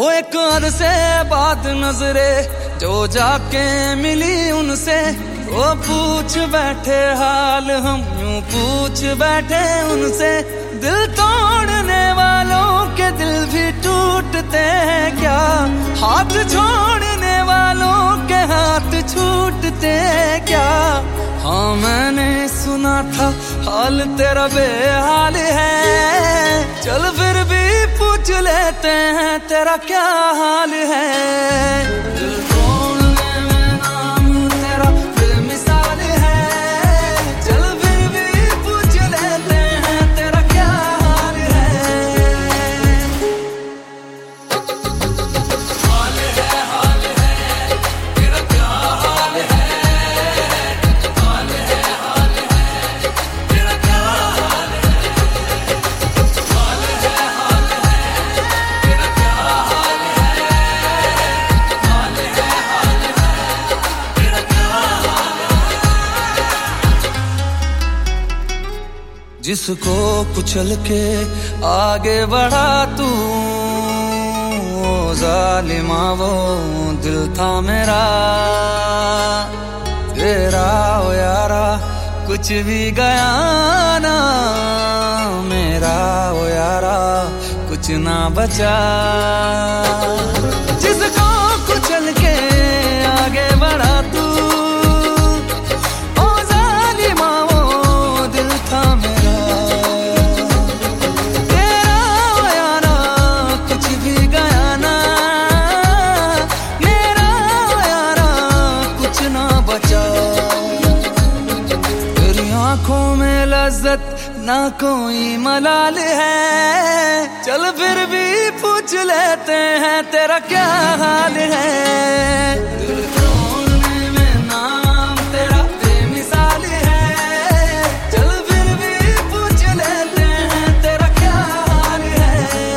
एक अरसे बाद नजरे जो जाके मिली उनसे, वो पूछ बैठे हाल हम यूं पूछ बैठे उनसे। दिल तोड़ने वालों के दिल भी टूटते हैं क्या, हाथ छोड़ने वालों के हाथ छूटते हैं क्या। हाँ मैंने सुना था हाल तेरा बेहाल है, चल फिर भी पूछ लेते हैं तेरा क्या हाल है। जिसको कुचल के आगे बढ़ा तू, जालिमा वो दिल था मेरा तेरा ओ यारा, कुछ भी गया ना मेरा ओ यारा, कुछ ना बचा। जिसको कुचल के आगे बढ़ा तू, ओ जालिमा वो दिल था मेरा ना कोई मलाल है। चल फिर भी पूछ लेते हैं तेरा क्या हाल है। दिल तोड़ने में नाम तेरा बेमिसाल है, चल फिर भी पूछ लेते हैं तेरा क्या हाल है।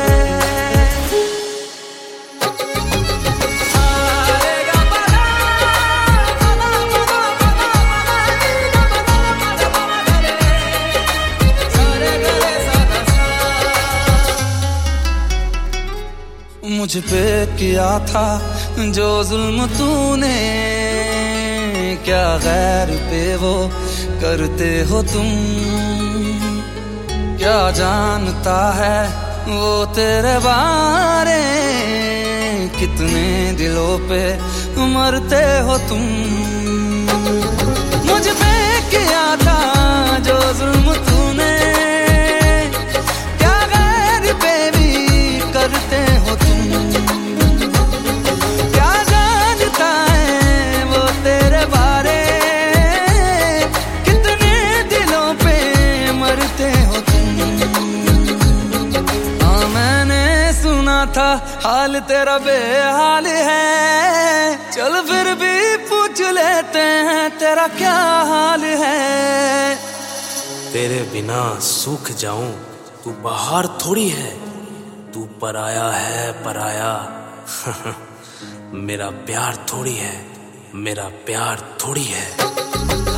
मुझ पे किया था जो जुल्म तूने, क्या गैर पे वो करते हो तुम। क्या जानता है वो तेरे बारे, कितने दिलों पे मरते हो तुम। मुझ पे किया था जो जुल्म तूने, क्या गैर पे भी करते हो तुम। क्या जानता है वो तेरे बारे, कितने दिलों पे मरते हो तुम। हाँ मैंने सुना था हाल तेरा बेहाल है, चल फिर भी पूछ लेते हैं तेरा क्या हाल है। तेरे बिना सूख जाऊं, तू बाहर थोड़ी है, तू पराया है पराया। मेरा प्यार थोड़ी है, मेरा प्यार थोड़ी है।